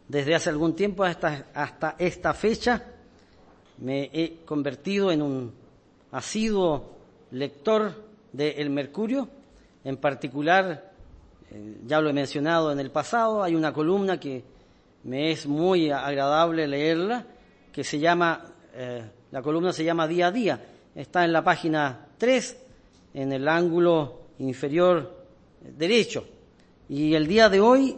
Desde hace algún tiempo hasta esta fecha me he convertido en un asiduo lector de El Mercurio. En particular, ya lo he mencionado en el pasado, hay una columna que me es muy agradable leerla, que se llama, la columna se llama Día a Día. Está en la página 3, en el ángulo inferior derecho. Y el día de hoy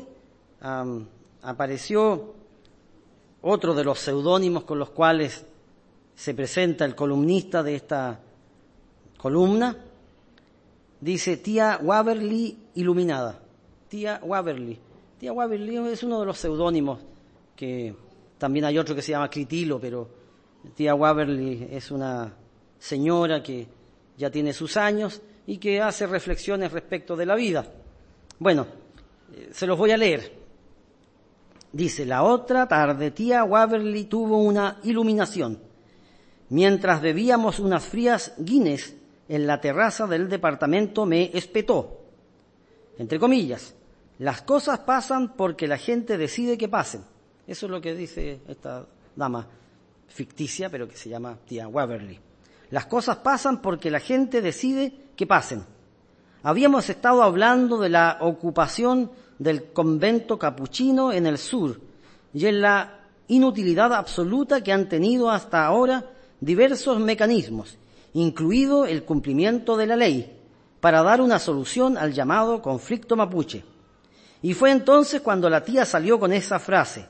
apareció otro de los seudónimos con los cuales se presenta el columnista de esta columna. Dice Tía Waverly iluminada. Tía Waverly. Tía Waverly es uno de los seudónimos, que también hay otro que se llama Critilo, pero Tía Waverly es una señora que ya tiene sus años y que hace reflexiones respecto de la vida. Bueno, se los voy a leer. Dice: la otra tarde tía Waverly tuvo una iluminación. Mientras bebíamos unas frías Guinness en la terraza del departamento me espetó, entre comillas, las cosas pasan porque la gente decide que pasen. Eso es lo que dice esta dama ficticia, pero que se llama tía Waverly. Las cosas pasan porque la gente decide que pasen. Habíamos estado hablando de la ocupación del convento capuchino en el sur y en la inutilidad absoluta que han tenido hasta ahora diversos mecanismos, incluido el cumplimiento de la ley, para dar una solución al llamado conflicto mapuche. Y fue entonces cuando la tía salió con esa frase.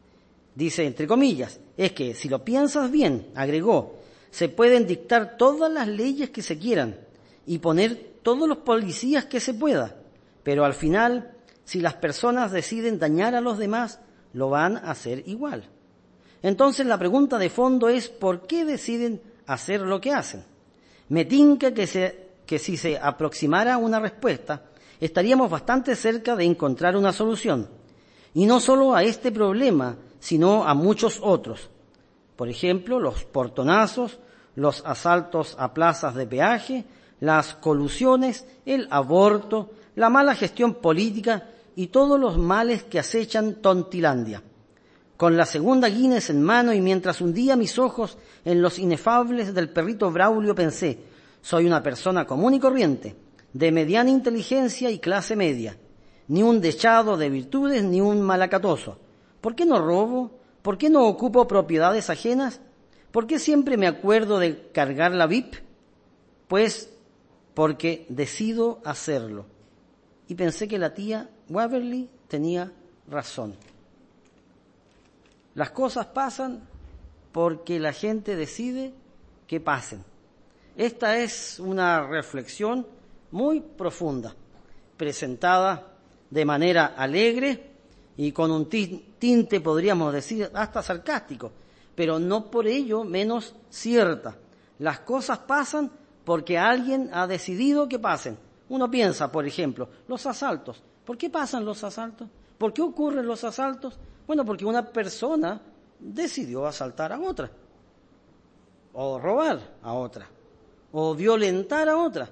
Dice, entre comillas, es que si lo piensas bien, agregó, se pueden dictar todas las leyes que se quieran y poner todos los policías que se pueda, pero al final, si las personas deciden dañar a los demás, lo van a hacer igual. Entonces la pregunta de fondo es, ¿por qué deciden hacer lo que hacen? Me tinca que si se aproximara una respuesta, estaríamos bastante cerca de encontrar una solución. Y no solo a este problema, sino a muchos otros. Por ejemplo, los portonazos, los asaltos a plazas de peaje, las colusiones, el aborto, la mala gestión política y todos los males que acechan Tontilandia. Con la segunda Guinness en mano y mientras hundía mis ojos en los inefables del perrito Braulio, pensé, soy una persona común y corriente, de mediana inteligencia y clase media, ni un dechado de virtudes ni un malacatoso. ¿Por qué no robo? ¿Por qué no ocupo propiedades ajenas? ¿Por qué siempre me acuerdo de cargar la VIP? Pues porque decido hacerlo. Y pensé que la tía Waverly tenía razón. Las cosas pasan porque la gente decide que pasen. Esta es una reflexión muy profunda, presentada de manera alegre y con un tinte, podríamos decir, hasta sarcástico, pero no por ello menos cierta. Las cosas pasan porque alguien ha decidido que pasen. Uno piensa, por ejemplo, los asaltos. ¿Por qué pasan los asaltos? ¿Por qué ocurren los asaltos? Bueno, porque una persona decidió asaltar a otra, o robar a otra, o violentar a otra,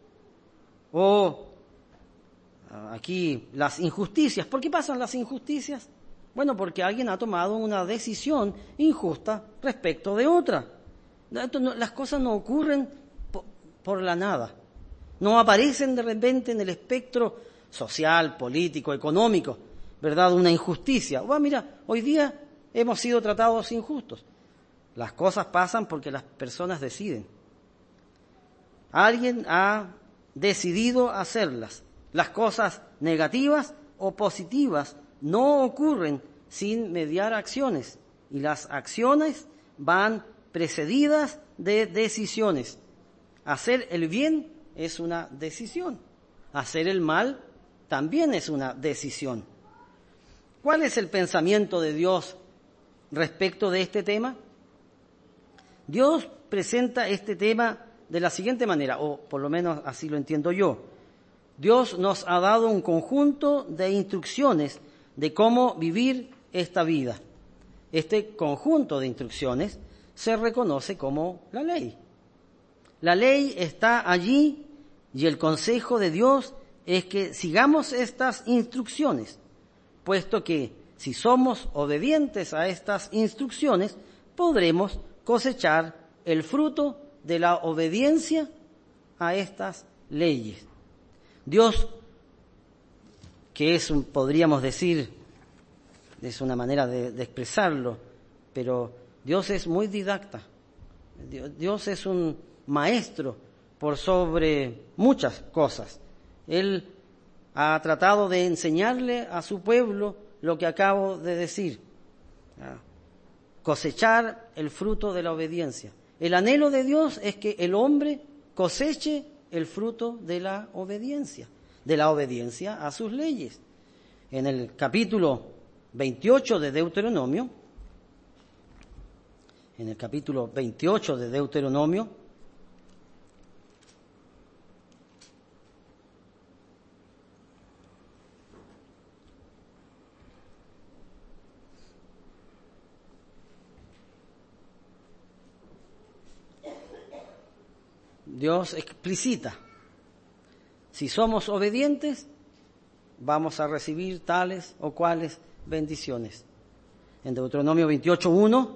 o aquí las injusticias. ¿Por qué pasan las injusticias? Bueno, porque alguien ha tomado una decisión injusta respecto de otra. Las cosas no ocurren por la nada, no aparecen de repente en el espectro social, político, económico, ¿verdad? Una injusticia. Mira, hoy día hemos sido tratados injustos. Las cosas pasan porque las personas deciden. Alguien ha decidido hacerlas. Las cosas negativas o positivas no ocurren sin mediar acciones, y las acciones van precedidas de decisiones. Hacer el bien es una decisión. Hacer el mal también es una decisión. ¿Cuál es el pensamiento de Dios respecto de este tema? Dios presenta este tema de la siguiente manera, o por lo menos así lo entiendo yo. Dios nos ha dado un conjunto de instrucciones de cómo vivir esta vida. Este conjunto de instrucciones se reconoce como la ley. La ley está allí y el consejo de Dios es que sigamos estas instrucciones, puesto que Si somos obedientes a estas instrucciones, podremos cosechar el fruto de la obediencia a estas leyes. Dios, que es, podríamos decir, es una manera de expresarlo, pero Dios es muy didacta. Dios es un maestro por sobre muchas cosas. Él ha tratado de enseñarle a su pueblo lo que acabo de decir. Cosechar el fruto de la obediencia. El anhelo de Dios es que el hombre coseche el fruto de la obediencia a sus leyes. En el capítulo 28 de Deuteronomio, Dios explicita: si somos obedientes, vamos a recibir tales o cuales bendiciones. En Deuteronomio 28:1,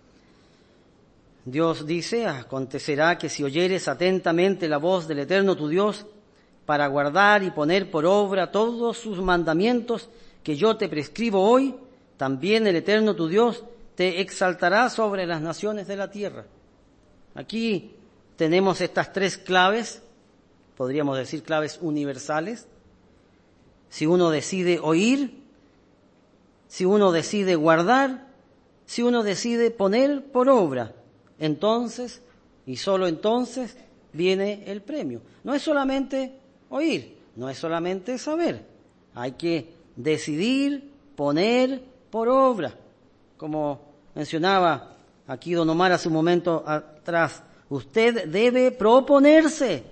Dios dice: acontecerá que si oyeres atentamente la voz del Eterno tu Dios, para guardar y poner por obra todos sus mandamientos que yo te prescribo hoy, también el Eterno tu Dios te exaltará sobre las naciones de la tierra. Aquí tenemos estas tres claves, podríamos decir claves universales. Si uno decide oír, si uno decide guardar, si uno decide poner por obra, entonces, y solo entonces, viene el premio. No es solamente oír, no es solamente saber, hay que decidir poner por obra. Como mencionaba aquí don Omar hace un momento atrás, usted debe proponerse,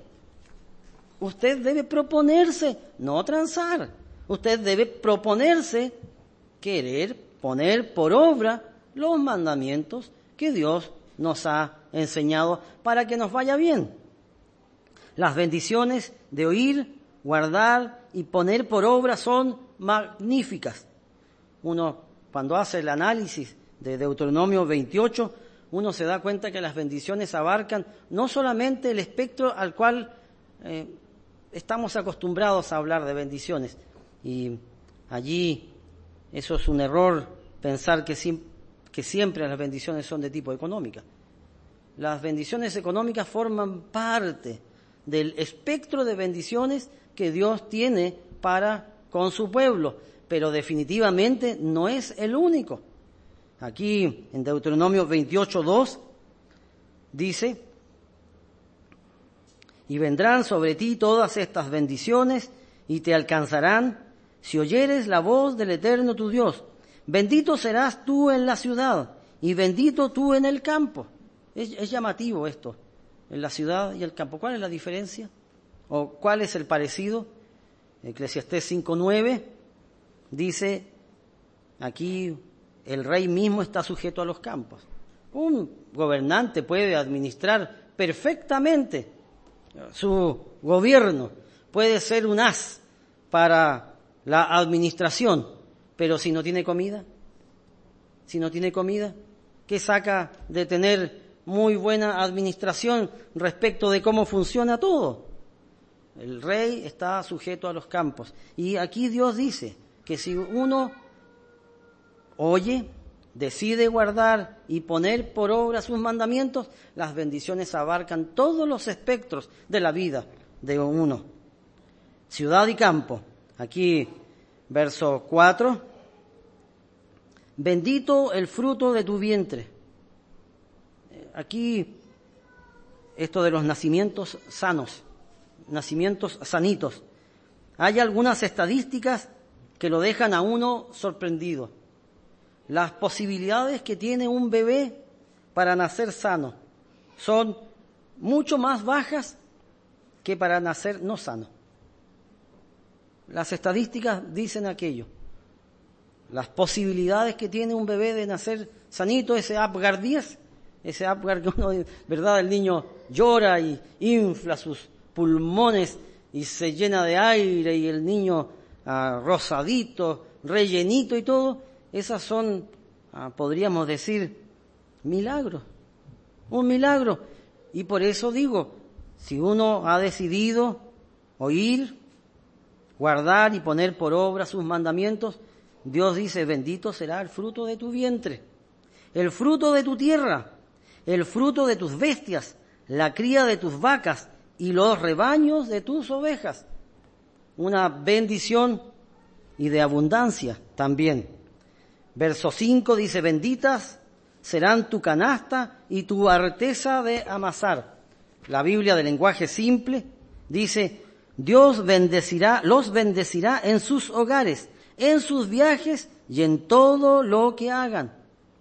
no transar. Usted debe proponerse querer poner por obra los mandamientos que Dios nos ha enseñado para que nos vaya bien. Las bendiciones de oír, guardar y poner por obra son magníficas. Uno, cuando hace el análisis de Deuteronomio 28, uno se da cuenta que las bendiciones abarcan no solamente el espectro al cual estamos acostumbrados a hablar de bendiciones. Y allí eso es un error pensar que siempre las bendiciones son de tipo económica. Las bendiciones económicas forman parte del espectro de bendiciones que Dios tiene para con su pueblo, pero definitivamente no es el único. Aquí en Deuteronomio 28:2 dice: y vendrán sobre ti todas estas bendiciones y te alcanzarán si oyeres la voz del Eterno tu Dios. Bendito serás tú en la ciudad y bendito tú en el campo. Es llamativo esto, en la ciudad y el campo. ¿Cuál es la diferencia? ¿O cuál es el parecido? Eclesiastés 5:9 dice: aquí el rey mismo está sujeto a los campos. Un gobernante puede administrar perfectamente su gobierno, puede ser un as para la administración, pero si no tiene comida, ¿qué saca de tener muy buena administración respecto de cómo funciona todo? El rey está sujeto a los campos. Y aquí Dios dice que si uno oye, decide guardar y poner por obra sus mandamientos, las bendiciones abarcan todos los espectros de la vida de uno. Ciudad y campo. Aquí, verso 4. Bendito el fruto de tu vientre. Aquí, esto de los nacimientos sanos, nacimientos sanitos. Hay algunas estadísticas que lo dejan a uno sorprendido. Las posibilidades que tiene un bebé para nacer sano son mucho más bajas que para nacer no sano. Las estadísticas dicen aquello. Las posibilidades que tiene un bebé de nacer sanito, ese Apgar 10, ese Apgar que uno, ¿verdad? El niño llora y infla sus pulmones y se llena de aire y el niño rosadito, rellenito y todo. esas son, podríamos decir, milagros, un milagro. Y por eso digo, si uno ha decidido oír, guardar y poner por obra sus mandamientos, Dios dice, bendito será el fruto de tu vientre, el fruto de tu tierra, el fruto de tus bestias, la cría de tus vacas y los rebaños de tus ovejas. Una bendición y de abundancia también. Verso 5 dice, benditas serán tu canasta y tu arteza de amasar. La Biblia de lenguaje simple dice, Dios los bendecirá en sus hogares, en sus viajes y en todo lo que hagan.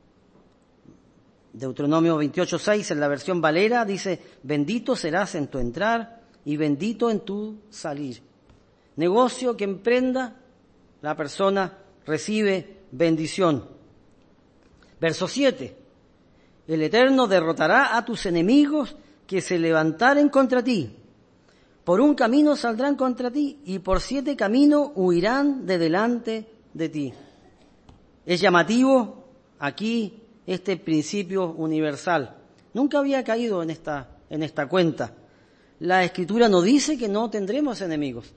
Deuteronomio 28:6 en la versión Valera dice, bendito serás en tu entrar y bendito en tu salir. Negocio que emprenda, la persona recibe bendición. Verso 7, el Eterno derrotará a tus enemigos que se levantaren contra ti. Por un camino saldrán contra ti y por 7 caminos huirán de delante de ti. Es llamativo aquí este principio universal. Nunca había caído en esta cuenta. La Escritura no dice que no tendremos enemigos.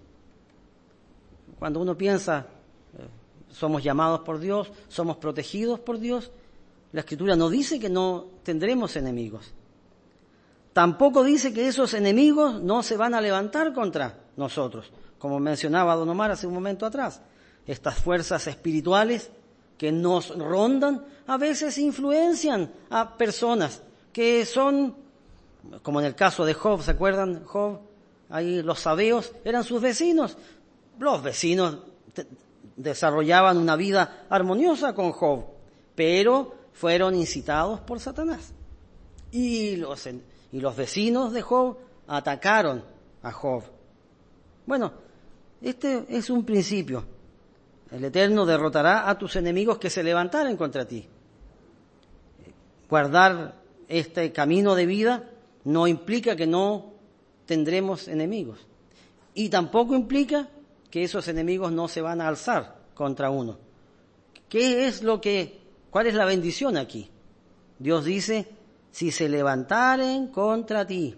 Cuando uno piensa, somos llamados por Dios, somos protegidos por Dios, la Escritura no dice que no tendremos enemigos. Tampoco dice que esos enemigos no se van a levantar contra nosotros, como mencionaba Don Omar hace un momento atrás. Estas fuerzas espirituales que nos rondan a veces influencian a personas que son, como en el caso de Job, ¿se acuerdan? Job, ahí los sabeos eran sus vecinos. Los vecinos desarrollaban una vida armoniosa con Job, pero fueron incitados por Satanás. Y los vecinos de Job atacaron a Job. Bueno, este es un principio. El Eterno derrotará a tus enemigos que se levantaren contra ti. Guardar este camino de vida no implica que no tendremos enemigos. Y tampoco implica que esos enemigos no se van a alzar contra uno. ¿Cuál es la bendición aquí? Dios dice, si se levantaren contra ti,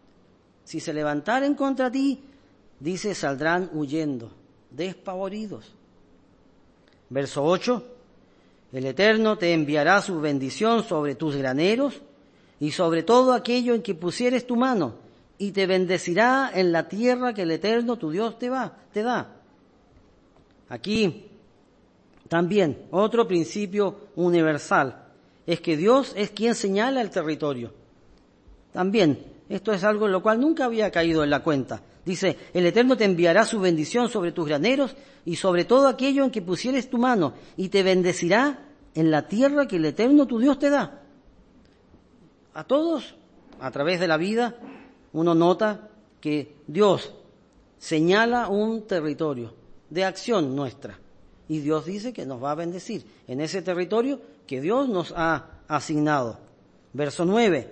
dice, saldrán huyendo, despavoridos. Verso 8, el Eterno te enviará su bendición sobre tus graneros y sobre todo aquello en que pusieres tu mano, y te bendecirá en la tierra que el Eterno tu Dios te da. Aquí también otro principio universal es que Dios es quien señala el territorio. También esto es algo en lo cual nunca había caído en la cuenta. Dice, el Eterno te enviará su bendición sobre tus graneros y sobre todo aquello en que pusieres tu mano, y te bendecirá en la tierra que el Eterno tu Dios te da. A todos, a través de la vida, uno nota que Dios señala un territorio de acción nuestra. Y Dios dice que nos va a bendecir en ese territorio que Dios nos ha asignado. Verso 9.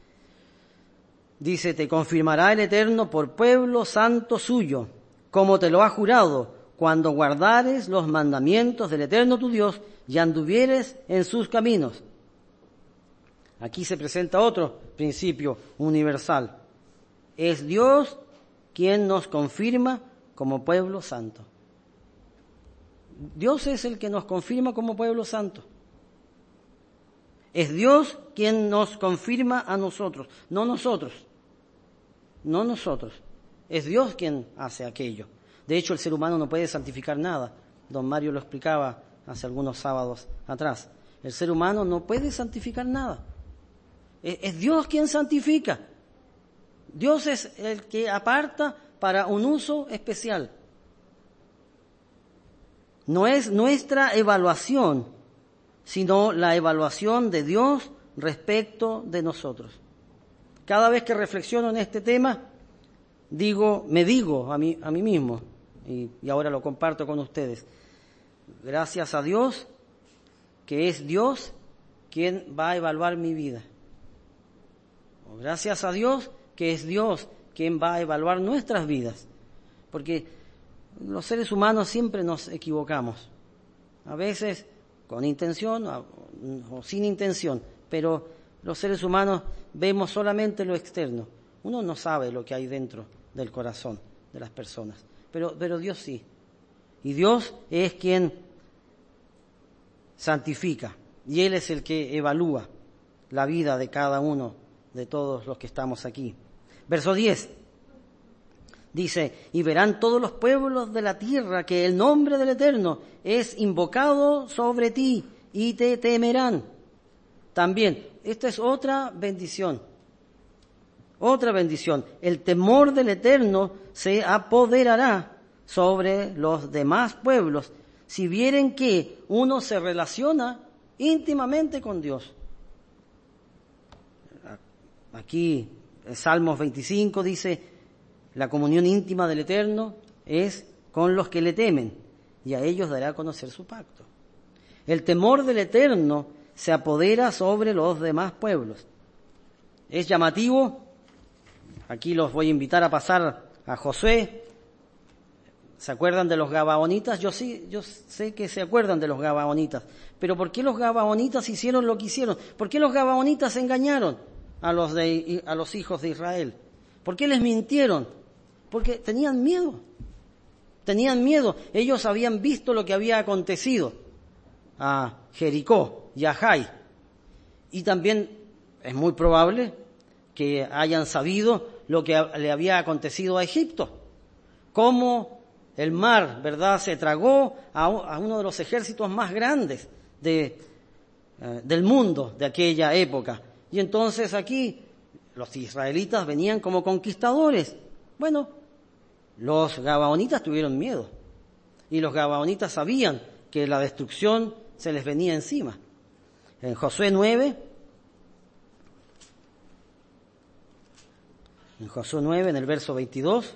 Dice, te confirmará el Eterno por pueblo santo suyo, como te lo ha jurado, cuando guardares los mandamientos del Eterno tu Dios y anduvieres en sus caminos. Aquí se presenta otro principio universal. Es Dios quien nos confirma como pueblo santo. Dios es el que nos confirma como pueblo santo. Es Dios quien nos confirma a nosotros, no nosotros. Es Dios quien hace aquello. De hecho, el ser humano no puede santificar nada. Don Mario lo explicaba hace algunos sábados atrás. El ser humano no puede santificar nada. Es Dios quien santifica. Dios es el que aparta para un uso especial. No es nuestra evaluación, sino la evaluación de Dios respecto de nosotros. Cada vez que reflexiono en este tema, me digo a mí mismo, y ahora lo comparto con ustedes, gracias a Dios, que es Dios quien va a evaluar mi vida. Gracias a Dios, que es Dios quien va a evaluar nuestras vidas. Porque los seres humanos siempre nos equivocamos. A veces con intención o sin intención, pero los seres humanos vemos solamente lo externo. Uno no sabe lo que hay dentro del corazón de las personas, pero Dios sí. Y Dios es quien santifica, y Él es el que evalúa la vida de cada uno de todos los que estamos aquí. Verso 10 dice: y verán todos los pueblos de la tierra que el nombre del Eterno es invocado sobre ti, y te temerán. También, esta es otra bendición. Otra bendición. El temor del Eterno se apoderará sobre los demás pueblos si vieren que uno se relaciona íntimamente con Dios. Aquí, en Salmos 25 dice: la comunión íntima del Eterno es con los que le temen, y a ellos dará a conocer su pacto. El temor del Eterno se apodera sobre los demás pueblos. Es llamativo. Aquí los voy a invitar a pasar a Josué. ¿Se acuerdan de los gabaonitas? Yo sé que se acuerdan de los gabaonitas. Pero ¿por qué los gabaonitas hicieron lo que hicieron? ¿Por qué los gabaonitas engañaron a los hijos de Israel? ¿Por qué les mintieron? Porque tenían miedo. Tenían miedo. Ellos habían visto lo que había acontecido a Jericó y a Jai. Y también es muy probable que hayan sabido lo que le había acontecido a Egipto. Cómo el mar, ¿verdad?, se tragó a uno de los ejércitos más grandes del mundo de aquella época. Y entonces aquí los israelitas venían como conquistadores. Bueno, los gabaonitas tuvieron miedo. Y los gabaonitas sabían que la destrucción se les venía encima. En Josué 9, en el verso 22,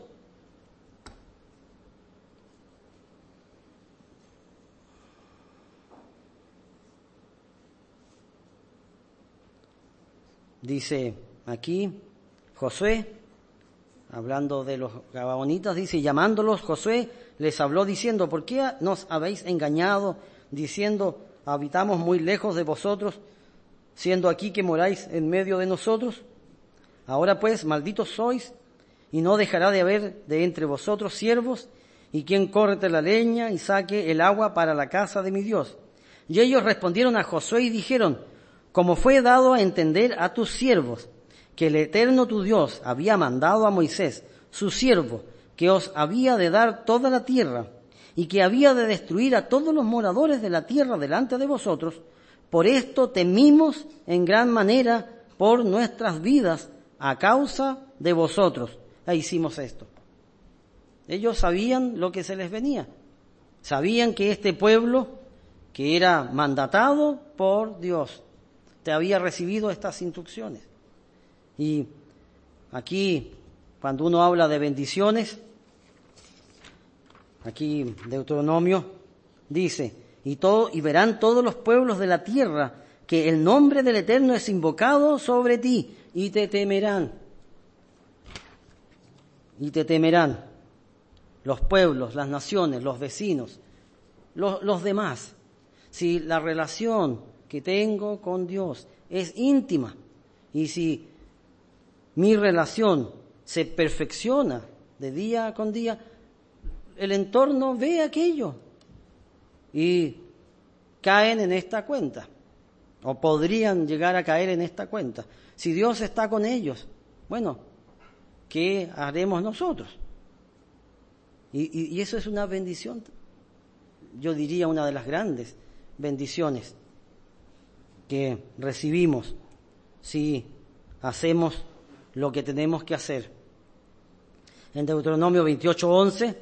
dice aquí Josué, hablando de los gabaonitas, dice: llamándolos, Josué les habló diciendo: ¿por qué nos habéis engañado, diciendo: habitamos muy lejos de vosotros, siendo aquí que moráis en medio de nosotros? Ahora pues, malditos sois, y no dejará de haber de entre vosotros siervos, y quien corte la leña y saque el agua para la casa de mi Dios. Y ellos respondieron a Josué y dijeron: como fue dado a entender a tus siervos, que el Eterno tu Dios había mandado a Moisés, su siervo, que os había de dar toda la tierra, y que había de destruir a todos los moradores de la tierra delante de vosotros, por esto temimos en gran manera por nuestras vidas a causa de vosotros. E hicimos esto. Ellos sabían lo que se les venía. Sabían que este pueblo, que era mandatado por Dios, te había recibido estas instrucciones. Y aquí, cuando uno habla de bendiciones, aquí Deuteronomio dice: y verán todos los pueblos de la tierra que el nombre del Eterno es invocado sobre ti, y te temerán. Y te temerán los pueblos, las naciones, los vecinos, los demás. Si la relación que tengo con Dios es íntima, y si mi relación se perfecciona de día con día, el entorno ve aquello y caen en esta cuenta, o podrían llegar a caer en esta cuenta. Si Dios está con ellos, bueno, ¿qué haremos nosotros? Y eso es una bendición, yo diría una de las grandes bendiciones que recibimos si hacemos lo que tenemos que hacer. En Deuteronomio 28:11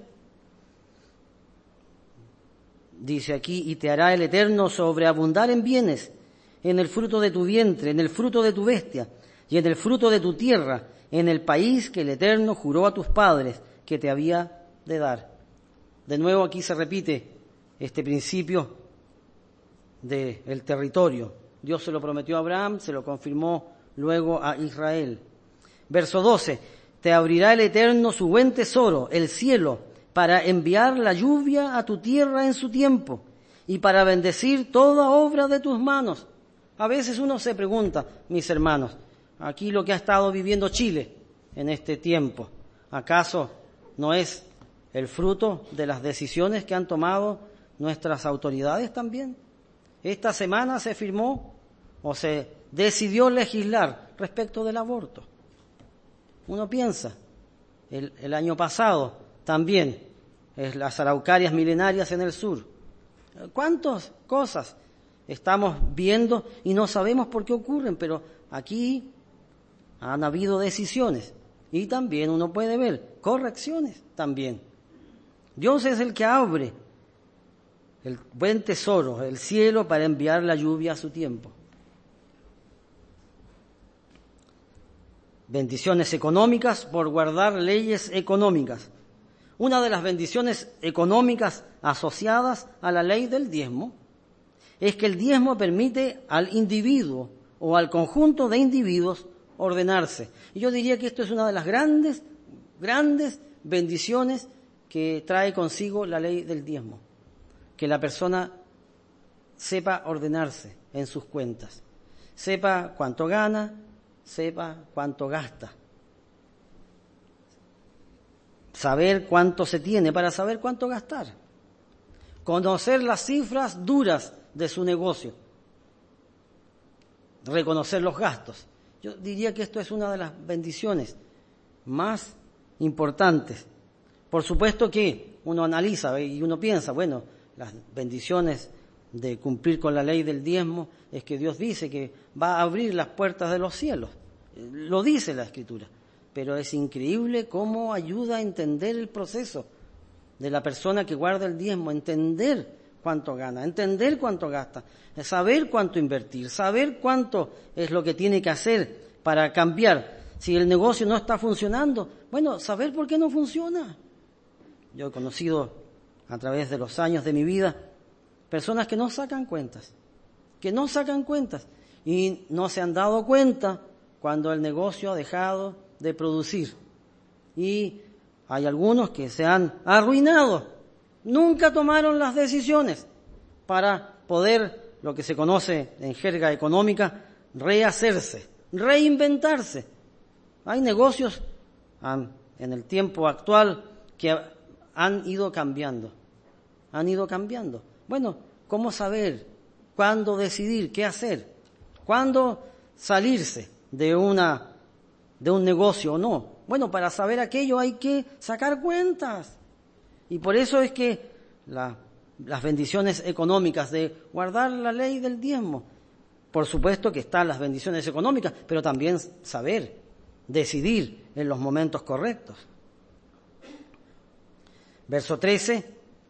dice aquí: y te hará el Eterno sobreabundar en bienes, en el fruto de tu vientre, en el fruto de tu bestia, y en el fruto de tu tierra, en el país que el Eterno juró a tus padres que te había de dar. De nuevo aquí se repite este principio del territorio. Dios se lo prometió a Abraham, se lo confirmó luego a Israel. Verso 12: te abrirá el Eterno su buen tesoro, el cielo, para enviar la lluvia a tu tierra en su tiempo, y para bendecir toda obra de tus manos. A veces uno se pregunta, mis hermanos, aquí lo que ha estado viviendo Chile en este tiempo, ¿acaso no es el fruto de las decisiones que han tomado nuestras autoridades también? Esta semana se firmó o se decidió legislar respecto del aborto. Uno piensa, el año pasado también, las araucarias milenarias en el sur. ¿Cuántas cosas estamos viendo y no sabemos por qué ocurren? Pero aquí han habido decisiones y también uno puede ver correcciones también. Dios es el que abre el buen tesoro, el cielo, para enviar la lluvia a su tiempo. Bendiciones económicas por guardar leyes económicas. Una de las bendiciones económicas asociadas a la ley del diezmo es que el diezmo permite al individuo o al conjunto de individuos ordenarse. Y yo diría que esto es una de las grandes bendiciones que trae consigo la ley del diezmo. Que la persona sepa ordenarse en sus cuentas, sepa cuánto gana, sepa cuánto gasta. Saber cuánto se tiene para saber cuánto gastar. Conocer las cifras duras de su negocio. Reconocer los gastos. Yo diría que esto es una de las bendiciones más importantes. Por supuesto que uno analiza y uno piensa, bueno, las bendiciones de cumplir con la ley del diezmo es que Dios dice que va a abrir las puertas de los cielos. Lo dice la Escritura. Pero es increíble cómo ayuda a entender el proceso de la persona que guarda el diezmo, entender cuánto gana, entender cuánto gasta, saber cuánto invertir, saber cuánto es lo que tiene que hacer para cambiar. Si el negocio no está funcionando, bueno, saber por qué no funciona. Yo he conocido a través de los años de mi vida personas que no sacan cuentas y no se han dado cuenta cuando el negocio ha dejado de producir. Y hay algunos que se han arruinado, nunca tomaron las decisiones para poder, lo que se conoce en jerga económica, rehacerse, reinventarse. Hay negocios en el tiempo actual que han ido cambiando. Bueno, ¿cómo saber cuándo decidir qué hacer? ¿Cuándo salirse de un negocio o no? Bueno, para saber aquello hay que sacar cuentas. Y por eso es que las bendiciones económicas de guardar la ley del diezmo, por supuesto que están las bendiciones económicas, pero también saber decidir en los momentos correctos. Verso 13,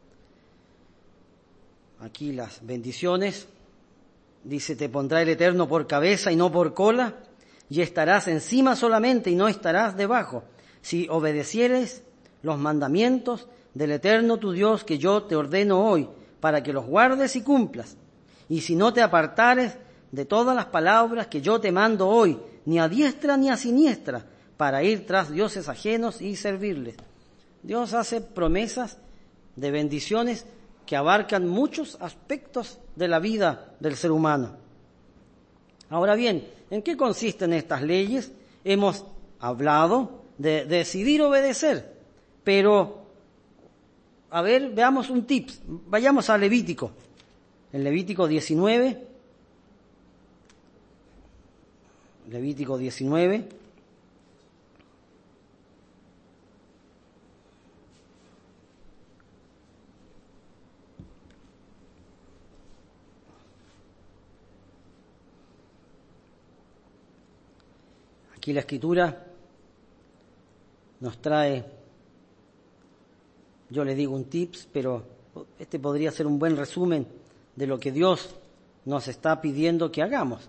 aquí las bendiciones, dice, te pondrá el Eterno por cabeza y no por cola, y estarás encima solamente y no estarás debajo, si obedecieres los mandamientos del Eterno tu Dios que yo te ordeno hoy, para que los guardes y cumplas. Y si no te apartares de todas las palabras que yo te mando hoy, ni a diestra ni a siniestra, para ir tras dioses ajenos y servirles. Dios hace promesas de bendiciones que abarcan muchos aspectos de la vida del ser humano. Ahora bien, ¿en qué consisten estas leyes? Hemos hablado de decidir obedecer, pero, a ver, veamos un tip. Vayamos a Levítico. En Levítico 19. Levítico 19. Aquí la Escritura nos trae, yo le digo un tips, pero este podría ser un buen resumen de lo que Dios nos está pidiendo que hagamos.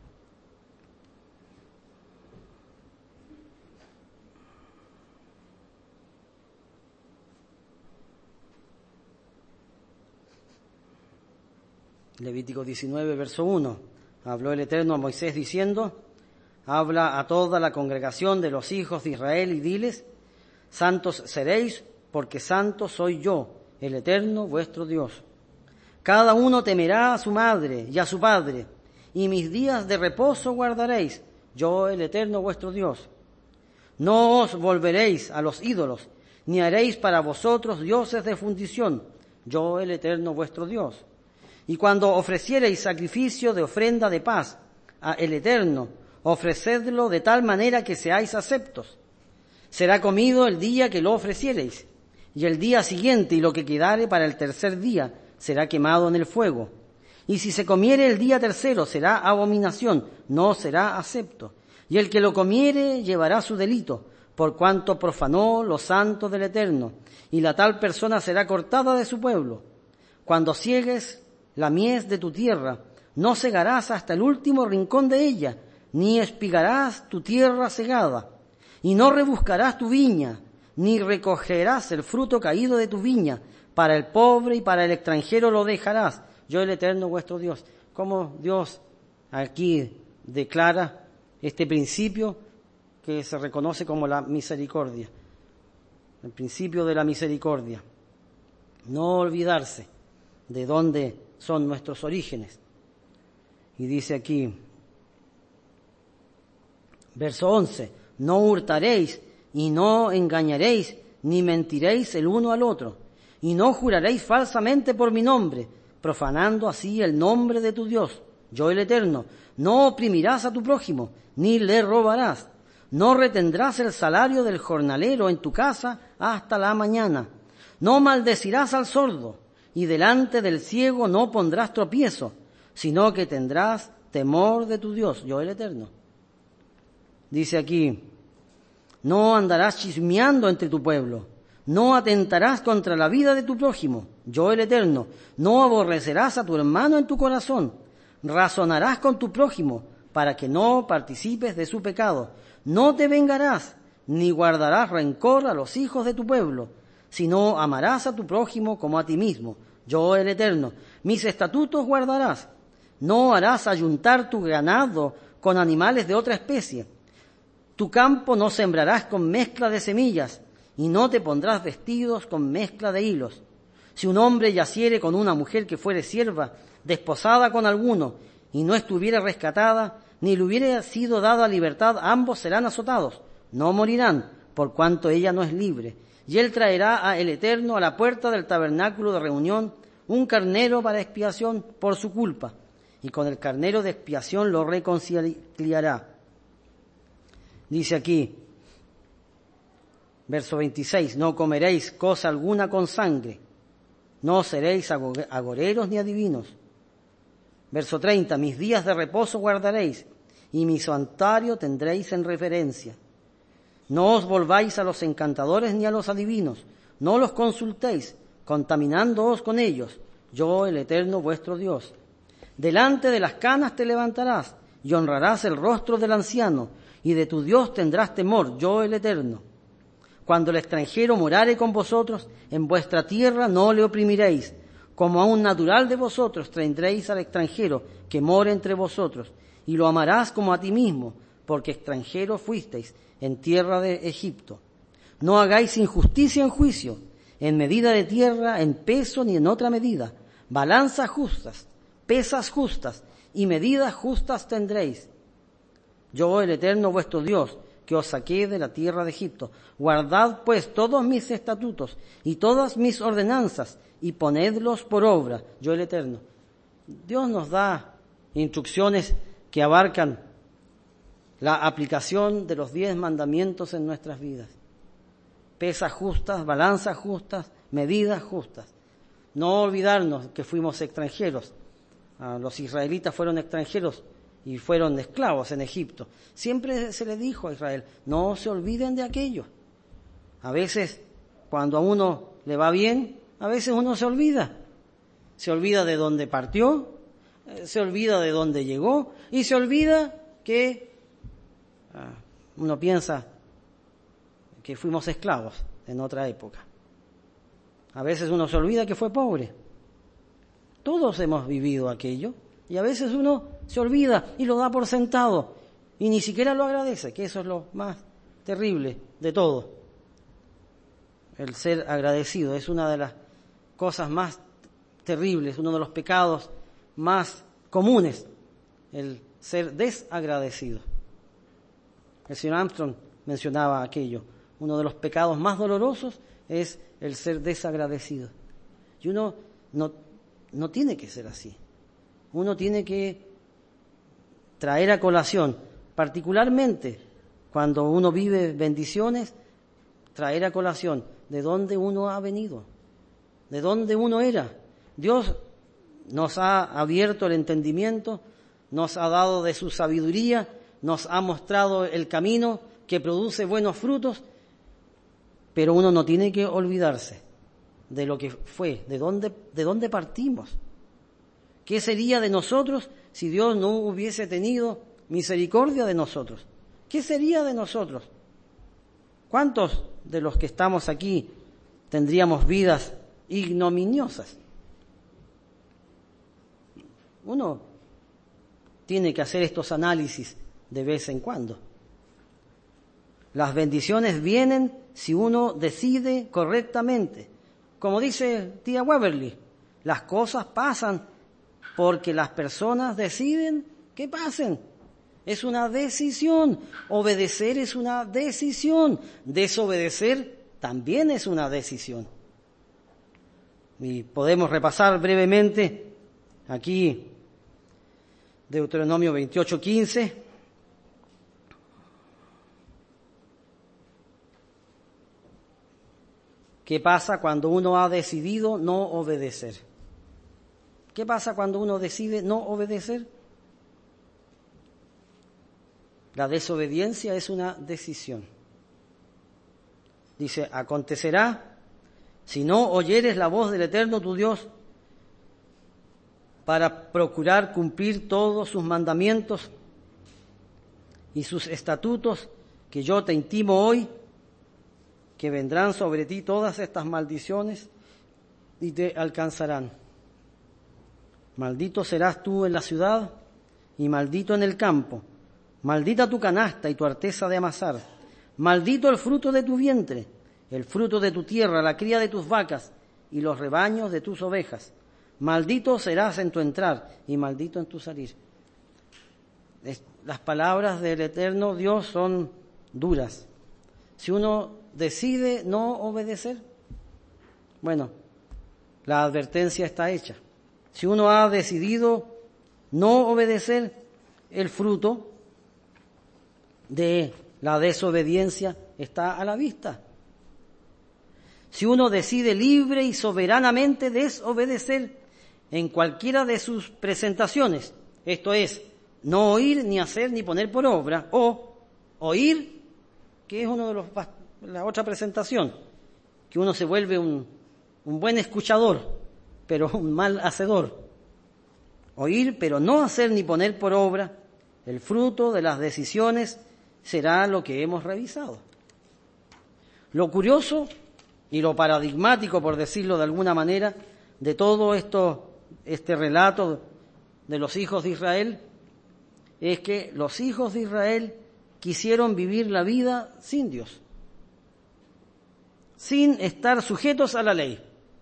Levítico 19, verso 1. Habló el Eterno a Moisés diciendo, habla a toda la congregación de los hijos de Israel y diles, santos seréis, porque santo soy yo, el Eterno vuestro Dios. Cada uno temerá a su madre y a su padre, y mis días de reposo guardaréis, yo el Eterno vuestro Dios. No os volveréis a los ídolos, ni haréis para vosotros dioses de fundición, yo el Eterno vuestro Dios. Y cuando ofreciereis sacrificio de ofrenda de paz a el Eterno, ofrecedlo de tal manera que seáis aceptos. Será comido el día que lo ofreciereis, y el día siguiente y lo que quedare para el tercer día será quemado en el fuego. Y si se comiere el día tercero será abominación, no será acepto. Y el que lo comiere llevará su delito, por cuanto profanó lo santo del Eterno, y la tal persona será cortada de su pueblo. Cuando ciegues la mies de tu tierra, no segarás hasta el último rincón de ella, ni espigarás tu tierra segada, y no rebuscarás tu viña, ni recogerás el fruto caído de tu viña. Para el pobre y para el extranjero lo dejarás, yo el Eterno vuestro Dios. Como Dios aquí declara este principio que se reconoce como la misericordia, el principio de la misericordia. No olvidarse de dónde son nuestros orígenes. Y dice aquí, verso 11, no hurtaréis y no engañaréis, ni mentiréis el uno al otro, y no juraréis falsamente por mi nombre, profanando así el nombre de tu Dios, yo el Eterno. No oprimirás a tu prójimo, ni le robarás. No retendrás el salario del jornalero en tu casa hasta la mañana. No maldecirás al sordo, y delante del ciego no pondrás tropiezo, sino que tendrás temor de tu Dios, yo el Eterno. Dice aquí, no andarás chismeando entre tu pueblo, no atentarás contra la vida de tu prójimo, yo el Eterno. No aborrecerás a tu hermano en tu corazón, razonarás con tu prójimo para que no participes de su pecado. No te vengarás, ni guardarás rencor a los hijos de tu pueblo, sino amarás a tu prójimo como a ti mismo, yo el Eterno. Mis estatutos guardarás, no harás ayuntar tu ganado con animales de otra especie. Tu campo no sembrarás con mezcla de semillas, y no te pondrás vestidos con mezcla de hilos. Si un hombre yaciere con una mujer que fuere sierva, desposada con alguno, y no estuviere rescatada, ni le hubiere sido dada libertad, ambos serán azotados, no morirán, por cuanto ella no es libre. Y él traerá a el Eterno a la puerta del tabernáculo de reunión un carnero para expiación por su culpa, y con el carnero de expiación lo reconciliará. Dice aquí, verso 26, no comeréis cosa alguna con sangre, no seréis agoreros ni adivinos. Verso 30, mis días de reposo guardaréis, y mi santuario tendréis en reverencia. No os volváis a los encantadores ni a los adivinos, no los consultéis, contaminándoos con ellos, yo el Eterno vuestro Dios. Delante de las canas te levantarás, y honrarás el rostro del anciano, y de tu Dios tendrás temor, yo el Eterno. Cuando el extranjero morare con vosotros, en vuestra tierra no le oprimiréis. Como a un natural de vosotros tendréis al extranjero que more entre vosotros, y lo amarás como a ti mismo, porque extranjeros fuisteis en tierra de Egipto. No hagáis injusticia en juicio, en medida de tierra, en peso ni en otra medida. Balanzas justas, pesas justas y medidas justas tendréis. Yo, el Eterno vuestro Dios, que os saqué de la tierra de Egipto. Guardad pues todos mis estatutos y todas mis ordenanzas y ponedlos por obra, yo el Eterno. Dios nos da instrucciones que abarcan la aplicación de los 10 mandamientos en nuestras vidas. Pesas justas, balanzas justas, medidas justas. No olvidarnos que fuimos extranjeros. Los israelitas fueron extranjeros y fueron esclavos en Egipto. Siempre se le dijo a Israel, no se olviden de aquello. A veces, cuando a uno le va bien, a veces uno se olvida. Se olvida de dónde partió, se olvida de dónde llegó y se olvida que uno piensa que fuimos esclavos en otra época. A veces uno se olvida que fue pobre. Todos hemos vivido aquello y a veces uno se olvida y lo da por sentado y ni siquiera lo agradece, que eso es lo más terrible de todo. El ser agradecido es una de las cosas más terribles, uno de los pecados más comunes, el ser desagradecido. El señor Armstrong mencionaba aquello. Uno de los pecados más dolorosos es el ser desagradecido. Y uno no tiene que ser así. Uno tiene que traer a colación, particularmente cuando uno vive bendiciones, traer a colación de dónde uno ha venido, de dónde uno era. Dios nos ha abierto el entendimiento, nos ha dado de su sabiduría, nos ha mostrado el camino que produce buenos frutos, pero uno no tiene que olvidarse de lo que fue, de dónde partimos. ¿Qué sería de nosotros si Dios no hubiese tenido misericordia de nosotros? ¿Qué sería de nosotros? ¿Cuántos de los que estamos aquí tendríamos vidas ignominiosas? Uno tiene que hacer estos análisis de vez en cuando. Las bendiciones vienen si uno decide correctamente. Como dice tía Waverly, las cosas pasan porque las personas deciden que pasen. Es una decisión. Obedecer es una decisión. Desobedecer también es una decisión. Y podemos repasar brevemente aquí Deuteronomio 28:15. ¿Qué pasa cuando uno ha decidido no obedecer? ¿Qué pasa cuando uno decide no obedecer? La desobediencia es una decisión. Dice, acontecerá, si no oyeres la voz del Eterno tu Dios, para procurar cumplir todos sus mandamientos y sus estatutos que yo te intimo hoy, que vendrán sobre ti todas estas maldiciones y te alcanzarán. Maldito serás tú en la ciudad y maldito en el campo. Maldita tu canasta y tu arteza de amasar. Maldito el fruto de tu vientre, el fruto de tu tierra, la cría de tus vacas y los rebaños de tus ovejas. Maldito serás en tu entrar y maldito en tu salir. Las palabras del Eterno Dios son duras. Si uno decide no obedecer, bueno, la advertencia está hecha. Si uno ha decidido no obedecer, el fruto de la desobediencia está a la vista. Si uno decide libre y soberanamente desobedecer en cualquiera de sus presentaciones, esto es, no oír, ni hacer, ni poner por obra, o oír, que es uno de la otra presentación, que uno se vuelve un buen escuchador, pero un mal hacedor. Oír, pero no hacer ni poner por obra, el fruto de las decisiones será lo que hemos revisado. Lo curioso y lo paradigmático, por decirlo de alguna manera, de todo este relato de los hijos de Israel, es que los hijos de Israel quisieron vivir la vida sin Dios, sin estar sujetos a la ley.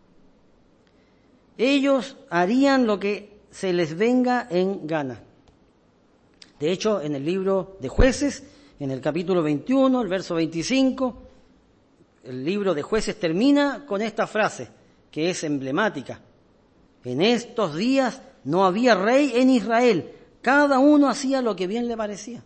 Ellos harían lo que se les venga en gana. De hecho, en el libro de Jueces, en el capítulo 21, el verso 25, el libro de Jueces termina con esta frase, que es emblemática. En estos días no había rey en Israel, cada uno hacía lo que bien le parecía.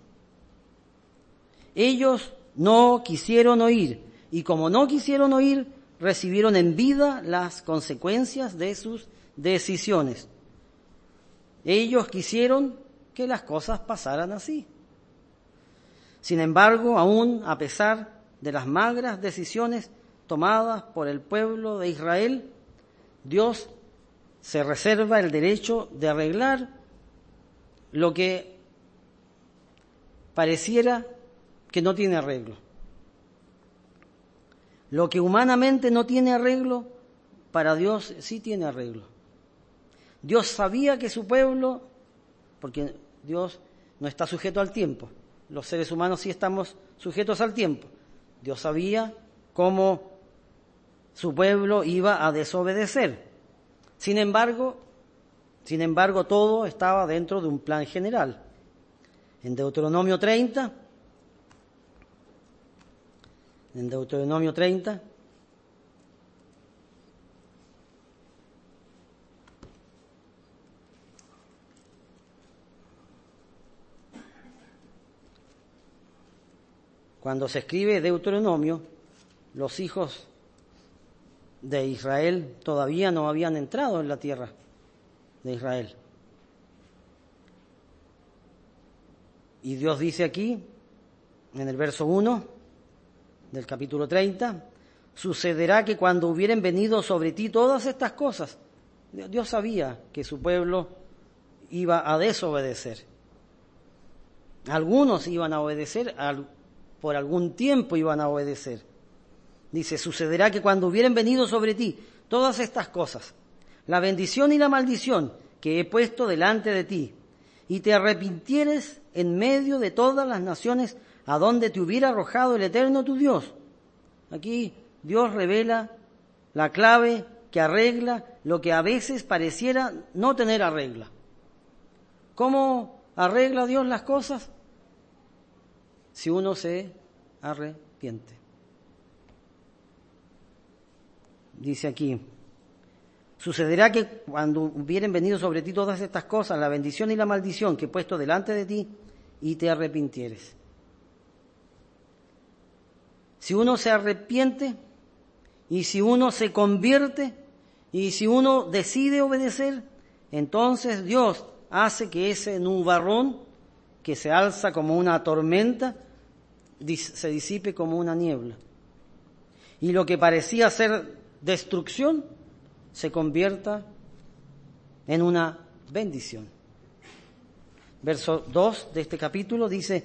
Ellos no quisieron oír, y como no quisieron oír, recibieron en vida las consecuencias de sus decisiones. Ellos quisieron que las cosas pasaran así. Sin embargo, aún a pesar de las magras decisiones tomadas por el pueblo de Israel, Dios se reserva el derecho de arreglar lo que pareciera que no tiene arreglo. Lo que humanamente no tiene arreglo, para Dios sí tiene arreglo. Dios sabía que su pueblo, porque Dios no está sujeto al tiempo, los seres humanos sí estamos sujetos al tiempo. Dios sabía cómo su pueblo iba a desobedecer. Sin embargo, todo estaba dentro de un plan general. En Deuteronomio 30, cuando se escribe Deuteronomio, los hijos de Israel todavía no habían entrado en la tierra de Israel. Y Dios dice aquí, en el verso 1 del capítulo 30, sucederá que cuando hubieren venido sobre ti todas estas cosas, Dios sabía que su pueblo iba a desobedecer. Algunos iban a obedecer, por algún tiempo iban a obedecer. Dice, sucederá que cuando hubieren venido sobre ti todas estas cosas, la bendición y la maldición que he puesto delante de ti, y te arrepintieres en medio de todas las naciones a donde te hubiera arrojado el Eterno tu Dios. Aquí Dios revela la clave que arregla lo que a veces pareciera no tener arregla. ¿Cómo arregla Dios las cosas? Si uno se arrepiente. Dice aquí, sucederá que cuando hubieren venido sobre ti todas estas cosas, la bendición y la maldición que he puesto delante de ti, y te arrepintieres. Si uno se arrepiente, y si uno se convierte, y si uno decide obedecer, entonces Dios hace que ese nubarrón que se alza como una tormenta se disipe como una niebla. Y lo que parecía ser destrucción se convierta en una bendición. Verso 2 de este capítulo dice,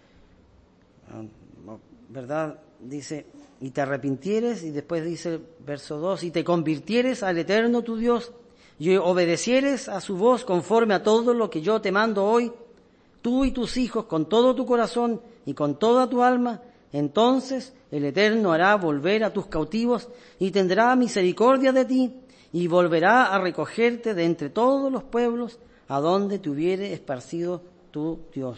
¿verdad? Dice, y te arrepintieres, y después dice, verso 2, y te convirtieres al Eterno tu Dios, y obedecieres a su voz conforme a todo lo que yo te mando hoy, tú y tus hijos, con todo tu corazón y con toda tu alma, entonces el Eterno hará volver a tus cautivos y tendrá misericordia de ti, y volverá a recogerte de entre todos los pueblos a donde te hubiere esparcido tu Dios.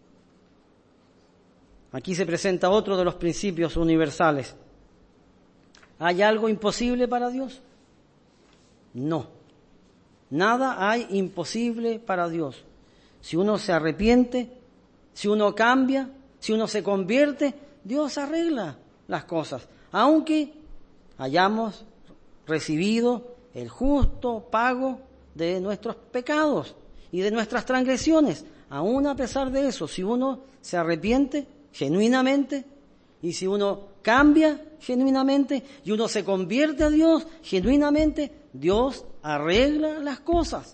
Aquí se presenta otro de los principios universales. ¿Hay algo imposible para Dios? No. Nada hay imposible para Dios. Si uno se arrepiente, si uno cambia, si uno se convierte, Dios arregla las cosas. Aunque hayamos recibido el justo pago de nuestros pecados y de nuestras transgresiones, aún a pesar de eso, si uno se arrepiente genuinamente, y si uno cambia genuinamente, y uno se convierte a Dios genuinamente, Dios arregla las cosas.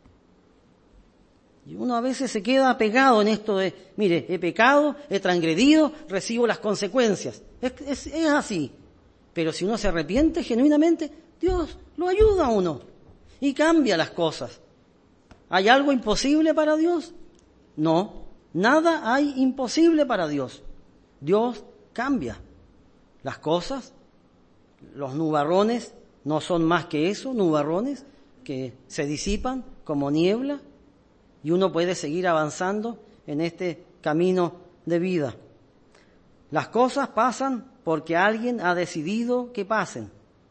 Y uno a veces se queda pegado en esto de, mire, he pecado, he transgredido, recibo las consecuencias. Es así. Pero si uno se arrepiente genuinamente, Dios lo ayuda a uno y cambia las cosas. ¿Hay algo imposible para Dios? No, nada hay imposible para Dios. Dios cambia las cosas. Los nubarrones no son más que eso, nubarrones que se disipan como niebla, y uno puede seguir avanzando en este camino de vida. Las cosas pasan porque alguien ha decidido que pasen.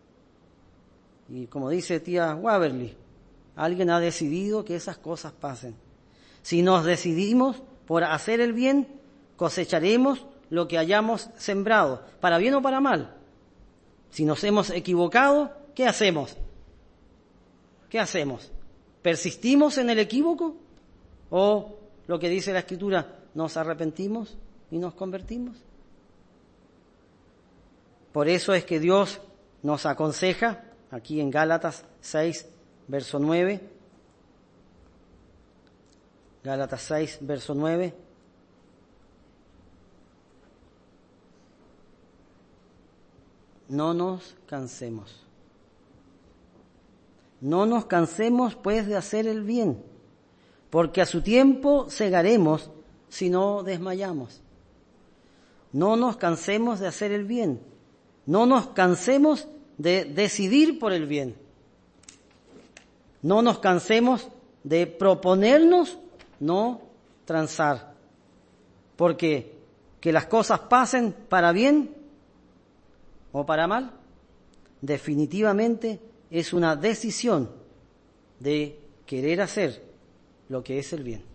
Y como dice tía Waverly, alguien ha decidido que esas cosas pasen. Si nos decidimos por hacer el bien, cosecharemos lo que hayamos sembrado, para bien o para mal. Si nos hemos equivocado, ¿qué hacemos? ¿Qué hacemos? ¿Persistimos en el equívoco? ¿O lo que dice la Escritura, nos arrepentimos y nos convertimos? Por eso es que Dios nos aconseja, aquí en Gálatas 6, verso 9, Gálatas 6, verso 9, no nos cansemos. No nos cansemos pues de hacer el bien, porque a su tiempo segaremos si no desmayamos. No nos cansemos de hacer el bien, no nos cansemos de decidir por el bien. No nos cansemos de proponernos no transar, porque que las cosas pasen para bien o para mal, definitivamente es una decisión de querer hacer lo que es el bien.